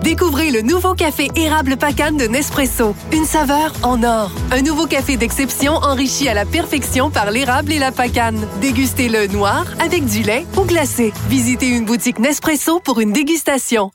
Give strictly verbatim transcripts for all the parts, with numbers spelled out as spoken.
Découvrez le nouveau café érable Pacane de Nespresso. Une saveur en or. Un nouveau café d'exception enrichi à la perfection par l'érable et la pacane. Dégustez-le noir, avec du lait ou glacé. Visitez une boutique Nespresso pour une dégustation.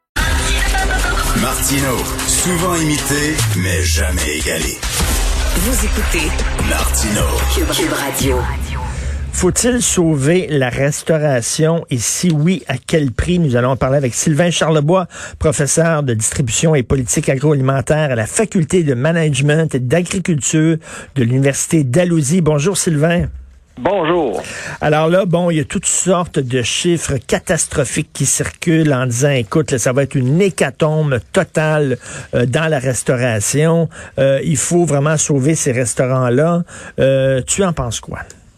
Martino, souvent imité, mais jamais égalé. Vous écoutez Martino, Cube, Cube Radio. Faut-il sauver la restauration et si oui, à quel prix? Nous allons en parler avec Sylvain Charlebois, professeur de distribution et politique agroalimentaire à la Faculté de management et d'agriculture de l'Université Dalhousie. Bonjour Sylvain. Bonjour. Alors là, bon, il y a toutes sortes de chiffres catastrophiques qui circulent en disant, écoute, là, ça va être une hécatombe totale euh, dans la restauration. Euh, il faut vraiment sauver ces restaurants-là. Euh, tu en penses quoi?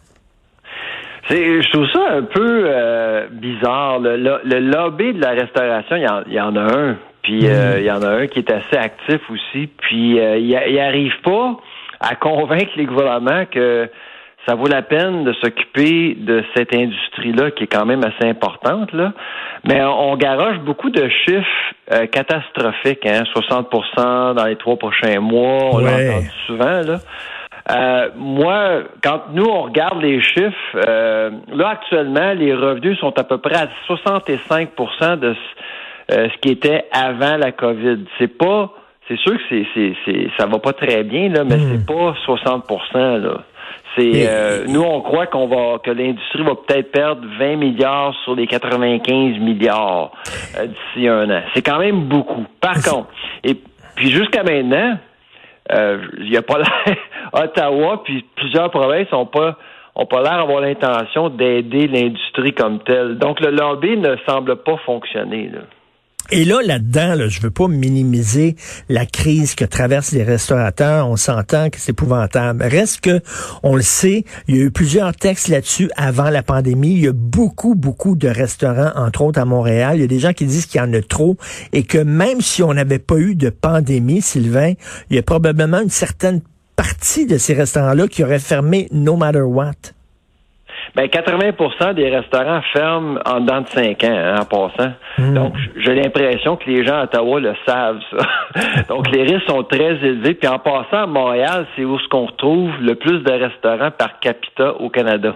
C'est, je trouve ça un peu euh, bizarre. Le, le, le lobby de la restauration, il y en, il y en a un. Puis euh, il y en a un qui est assez actif aussi. Puis euh, il, il arrive pas à convaincre les gouvernements que ça vaut la peine de s'occuper de cette industrie-là qui est quand même assez importante, là. Mais on, on garoche beaucoup de chiffres euh, catastrophiques, hein, soixante pour cent dans les trois prochains mois, on ouais. l'a entendu souvent, là. Euh, moi, quand nous, on regarde les chiffres, euh, là, actuellement, les revenus sont à peu près à soixante-cinq pour cent de ce, euh, ce qui était avant la COVID. C'est pas, c'est sûr que c'est, c'est, c'est, ça va pas très bien, là, mais mmh. c'est pas soixante pour cent, là. C'est, euh, nous, on croit qu'on va, que l'industrie va peut-être perdre vingt milliards sur les quatre-vingt-quinze milliards euh, d'ici un an. C'est quand même beaucoup. Par contre, et puis jusqu'à maintenant, euh, il y a pas l'air, Ottawa puis plusieurs provinces ont pas, ont pas l'air d'avoir l'intention d'aider l'industrie comme telle. Donc le lobby ne semble pas fonctionner, là. Et là, là-dedans, là, je veux pas minimiser la crise que traversent les restaurateurs. On s'entend que c'est épouvantable. Reste que, on le sait, il y a eu plusieurs textes là-dessus avant la pandémie. Il y a beaucoup, beaucoup de restaurants, entre autres à Montréal. Il y a des gens qui disent qu'il y en a trop et que même si on n'avait pas eu de pandémie, Sylvain, il y a probablement une certaine partie de ces restaurants-là qui auraient fermé no matter what. Ben, quatre-vingts pour cent des restaurants ferment en dedans de cinq ans, hein, en passant. Mmh. Donc, j'ai l'impression que les gens à Ottawa le savent, ça. Donc, les risques sont très élevés. Puis, en passant à Montréal, c'est où ce qu'on retrouve le plus de restaurants par capita au Canada.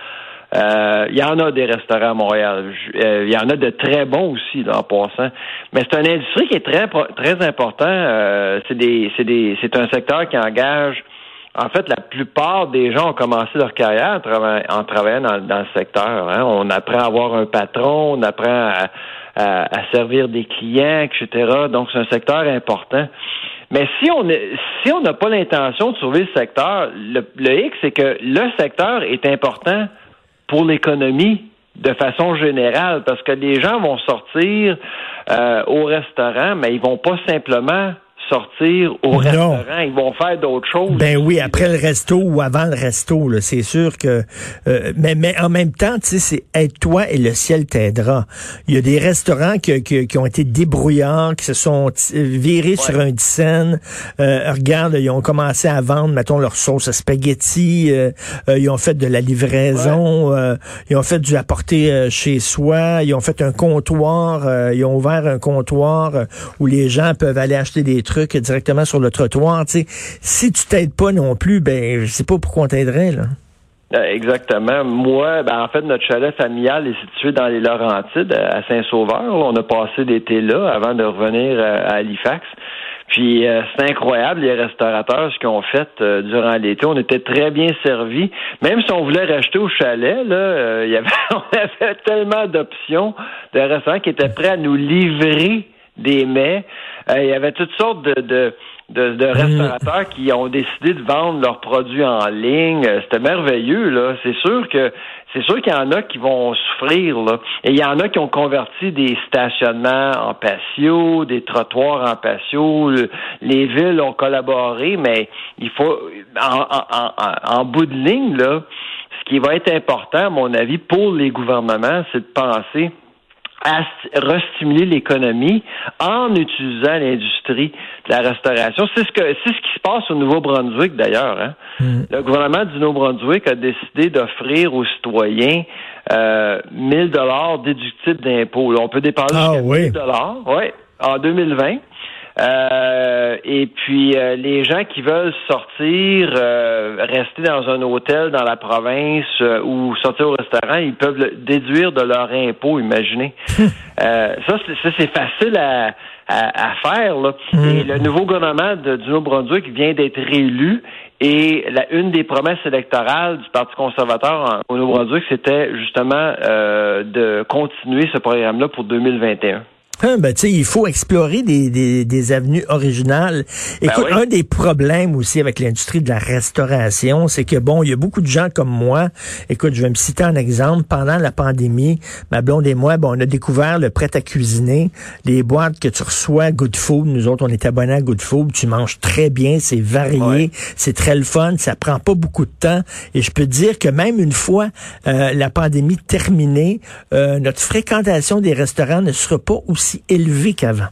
Euh, il y en a des restaurants à Montréal. Il euh, y en a de très bons aussi, là, en passant. Mais c'est une industrie qui est très, très important. Euh, c'est des, c'est des, c'est un secteur qui engage. En fait, la plupart des gens ont commencé leur carrière en, trava- en travaillant dans, dans le secteur. Hein. On apprend à avoir un patron, on apprend à, à, à servir des clients, et cetera. Donc, c'est un secteur important. Mais si on est, si on n'a pas l'intention de sauver le secteur, le, le hic, c'est que le secteur est important pour l'économie de façon générale, parce que les gens vont sortir euh, au restaurant, mais ils vont pas simplement sortir au non. restaurant, ils vont faire d'autres choses. Ben oui, après le resto ou avant le resto, là, c'est sûr que... Euh, mais, mais en même temps, tu sais, c'est « aide-toi et le ciel t'aidera ». Il y a des restaurants qui, qui, qui ont été débrouillards, qui se sont virés ouais. sur un dixaine. Euh, regarde, ils ont commencé à vendre, mettons, leur sauce à spaghetti. Euh, euh, ils ont fait de la livraison. Ouais. Euh, ils ont fait du apporter euh, chez soi. Ils ont fait un comptoir. Euh, ils ont ouvert un comptoir euh, où les gens peuvent aller acheter des trucs directement sur le trottoir. Tu sais, si tu t'aides pas non plus, ben je sais pas pourquoi on t'aiderait, là. Exactement. Moi, ben en fait, notre chalet familial est situé dans les Laurentides, à Saint-Sauveur. On a passé l'été là avant de revenir à Halifax. Puis euh, c'est incroyable, les restaurateurs, ce qu'ils ont fait euh, durant l'été. On était très bien servis. Même si on voulait racheter au chalet, là, euh, il y avait, on avait tellement d'options de restaurants qui étaient prêts à nous livrer des mets. Euh, il y avait toutes sortes de, de, de, de restaurateurs qui ont décidé de vendre leurs produits en ligne. Euh, c'était merveilleux, là. C'est sûr que c'est sûr qu'il y en a qui vont souffrir, là. Et il y en a qui ont converti des stationnements en patio, des trottoirs en patio. Les villes ont collaboré, mais il faut en, en, en, en bout de ligne, là, ce qui va être important, à mon avis, pour les gouvernements, c'est de penser à restimuler l'économie en utilisant l'industrie de la restauration. C'est ce que c'est ce qui se passe au Nouveau-Brunswick d'ailleurs. Hein? Mm. Le gouvernement du Nouveau-Brunswick a décidé d'offrir aux citoyens euh, mille dollars déductibles d'impôts. Là, on peut dépenser ah, jusqu'à oui. mille dollars. Oui. en deux mille vingt. Euh, et puis euh, les gens qui veulent sortir, euh, rester dans un hôtel dans la province euh, ou sortir au restaurant, ils peuvent le déduire de leur impôt, imaginez. euh, ça, c'est, ça, c'est facile à, à, à faire, là. Mm. Et le nouveau gouvernement de, du Nouveau-Brunswick vient d'être réélu. Et la, une des promesses électorales du Parti conservateur en, au Nouveau-Brunswick, c'était justement euh, de continuer ce programme-là pour deux mille vingt et un. Hein, ben, tu sais, il faut explorer des, des, des avenues originales. Écoute, ben oui. Un des problèmes aussi avec l'industrie de la restauration, c'est que, bon, il y a beaucoup de gens comme moi. Écoute, je vais me citer un exemple. Pendant la pandémie, ma blonde et moi, bon, on a découvert le prêt à cuisiner, les boîtes que tu reçois Good Food. Nous autres, on est abonnés à Good Food. Tu manges très bien, c'est varié, ouais. C'est très le fun, ça prend pas beaucoup de temps. Et je peux te dire que même une fois euh, la pandémie terminée, euh, notre fréquentation des restaurants ne sera pas aussi élevé qu'avant.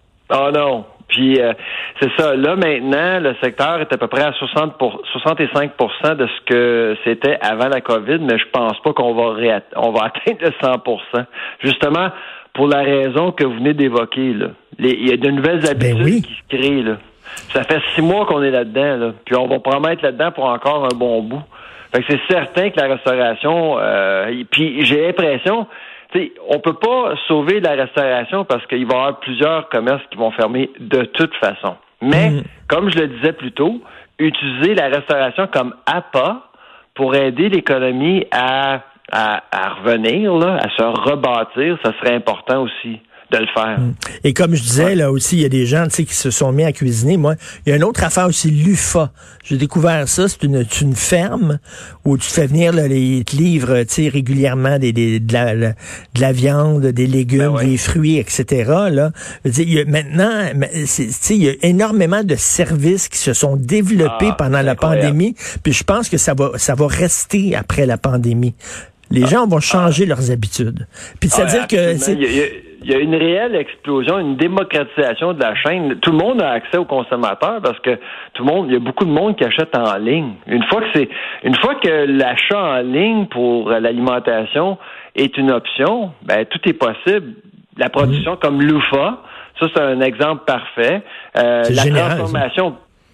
Oh non. Puis euh, c'est ça. Là maintenant, le secteur est à peu près à soixante pour, soixante-cinq pour cent de ce que c'était avant la COVID, mais je pense pas qu'on va ré- on va atteindre le cent pour cent. Justement pour la raison que vous venez d'évoquer là. Les, il y a de nouvelles habitudes ben oui. qui se créent là. Ça fait six mois qu'on est là-dedans là. Puis on va promettre là-dedans pour encore un bon bout. Fait que c'est certain que la restauration. Euh, puis j'ai l'impression. T'sais, on peut pas sauver la restauration parce qu'il va y avoir plusieurs commerces qui vont fermer de toute façon. Mais, mmh. comme je le disais plus tôt, utiliser la restauration comme appât pour aider l'économie à, à, à revenir, là, à se rebâtir, ça serait important aussi de le faire. Et comme je disais, là aussi, il y a des gens, tu sais, qui se sont mis à cuisiner. Moi, il y a une autre affaire aussi, l'U F A. J'ai découvert ça, c'est une, c'est une ferme où tu fais venir, là, les, ils te livrent, tu sais, régulièrement des, des, de, la, de la viande, des légumes, ben ouais. des fruits, et cetera. Là, il y a maintenant, tu sais, il y a énormément de services qui se sont développés ah, pendant la incroyable. pandémie. Puis je pense que ça va, ça va rester après la pandémie. Les ah, gens vont changer ah, leurs habitudes. Puis c'est-à-dire ah, que c'est... Il y a, il y a... Il y a une réelle explosion, une démocratisation de la chaîne. Tout le monde a accès aux consommateurs parce que tout le monde, il y a beaucoup de monde qui achète en ligne. Une fois que c'est, une fois que l'achat en ligne pour l'alimentation est une option, ben tout est possible. La production mmh. comme l'U F A, ça c'est un exemple parfait. Euh, la général, transformation. Ça.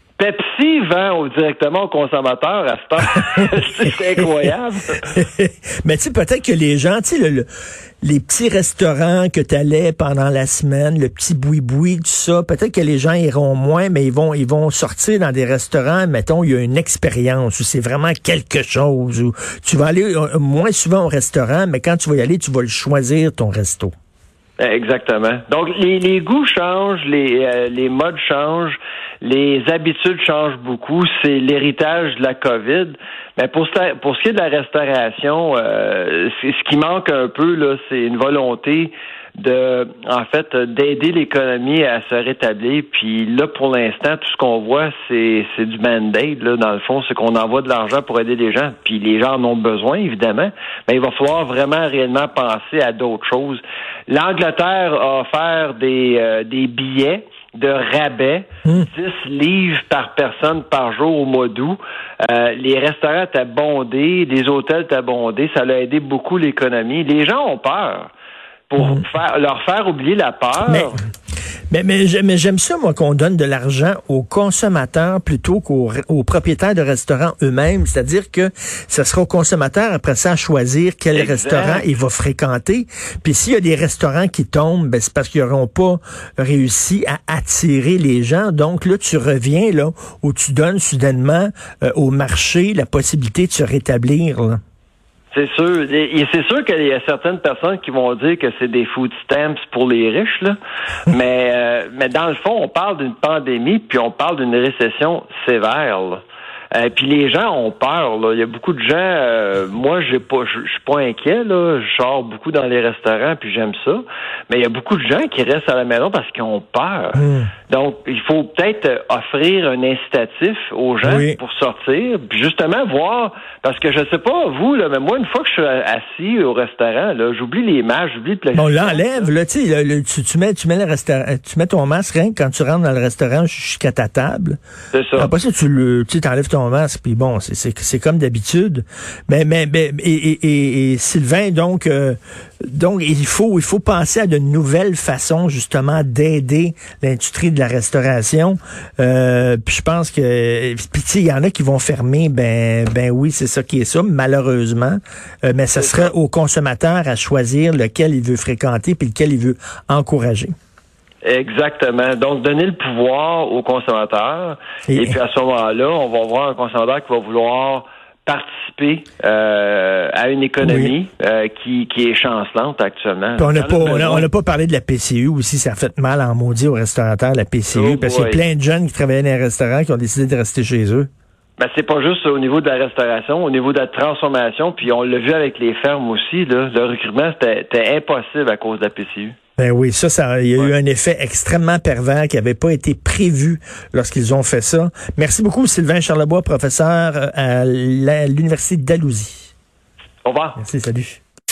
Pepsi vend directement aux consommateurs à ce temps. C'est incroyable. Mais tu sais, peut-être que les gens, tu sais, le, le, les petits restaurants que tu allais pendant la semaine, le petit boui-boui, tout ça, peut-être que les gens iront moins, mais ils vont ils vont sortir dans des restaurants, mettons, il y a une expérience, où c'est vraiment quelque chose, où tu vas aller moins souvent au restaurant, mais quand tu vas y aller, tu vas le choisir, ton resto. Exactement. Donc, les, les goûts changent, les, euh, les modes changent, les habitudes changent beaucoup. C'est l'héritage de la COVID. Mais pour, pour ce qui est de la restauration, euh, c'est, ce qui manque un peu, là, c'est une volonté de, en fait, d'aider l'économie à se rétablir. Puis là, pour l'instant, tout ce qu'on voit, c'est, c'est du band-aid, là, dans le fond, c'est qu'on envoie de l'argent pour aider les gens. Puis les gens en ont besoin, évidemment. Mais il va falloir vraiment réellement penser à d'autres choses. L'Angleterre a offert des, euh, des billets de rabais, mmh. dix livres par personne par jour au mois d'août. Euh, les restaurants étaient bondés, les hôtels étaient bondés. Ça a aidé beaucoup l'économie. Les gens ont peur. Pour mmh. faire, leur faire oublier la peur. Mais, mais, mais, j'aime, mais j'aime ça, moi, qu'on donne de l'argent aux consommateurs plutôt qu'aux aux propriétaires de restaurants eux-mêmes. C'est-à-dire que ce sera au consommateur, après ça, à choisir quel exact. restaurant il va fréquenter. Puis s'il y a des restaurants qui tombent, ben, c'est parce qu'ils n'auront pas réussi à attirer les gens. Donc là, tu reviens là où tu donnes soudainement euh, au marché la possibilité de se rétablir, là. C'est sûr. Et c'est sûr qu'il y a certaines personnes qui vont dire que c'est des food stamps pour les riches, là. mais, euh, mais dans le fond, on parle d'une pandémie, puis on parle d'une récession sévère, là. Euh, puis les gens ont peur, là. Il y a beaucoup de gens. Euh, moi, j'ai pas, je suis pas inquiet, là. Je sors beaucoup dans les restaurants, puis j'aime ça. Mais il y a beaucoup de gens qui restent à la maison parce qu'ils ont peur. Mmh. Donc, il faut peut-être offrir un incitatif aux gens oui. pour sortir, puis justement voir, parce que je sais pas vous, là, mais moi, une fois que je suis assis au restaurant, là, j'oublie les masques, j'oublie le plastique. On l'enlève, là, tu sais, le, tu, tu mets, tu mets le restaurant, tu mets ton masque, rien que quand tu rentres dans le restaurant jusqu'à ta table. C'est ça. Après ça, tu le, tu t'enlèves ton masque, puis bon, c'est, c'est, c'est comme d'habitude. Mais, mais, mais, et, et, et, et Sylvain, donc, euh, donc, il faut, il faut penser à de nouvelles façons, justement, d'aider l'industrie de la restauration. Euh, puis je pense que, puis tu sais, il y en a qui vont fermer, ben, ben oui, c'est ça qui est ça, malheureusement. Euh, mais ça serait au consommateur à choisir lequel il veut fréquenter puis lequel il veut encourager. Exactement. Donc, donner le pouvoir au consommateur. Et, et puis, à ce moment-là, on va voir un consommateur qui va vouloir participer euh, à une économie oui. euh, qui, qui est chancelante actuellement. Puis on n'a pas, on a, on a pas parlé de la P C U aussi. Ça a fait mal en maudit aux restaurateurs, la P C U, oh parce qu'il y a plein de jeunes qui travaillaient dans les restaurants qui ont décidé de rester chez eux. Ben, c'est pas juste au niveau de la restauration, au niveau de la transformation, puis on l'a vu avec les fermes aussi, là, le recrutement, c'était, c'était impossible à cause de la P C U. Ben oui, ça, ça, il y a ouais. eu un effet extrêmement pervers qui n'avait pas été prévu lorsqu'ils ont fait ça. Merci beaucoup, Sylvain Charlebois, professeur à l'Université d'Alousie. Au revoir. Merci, salut.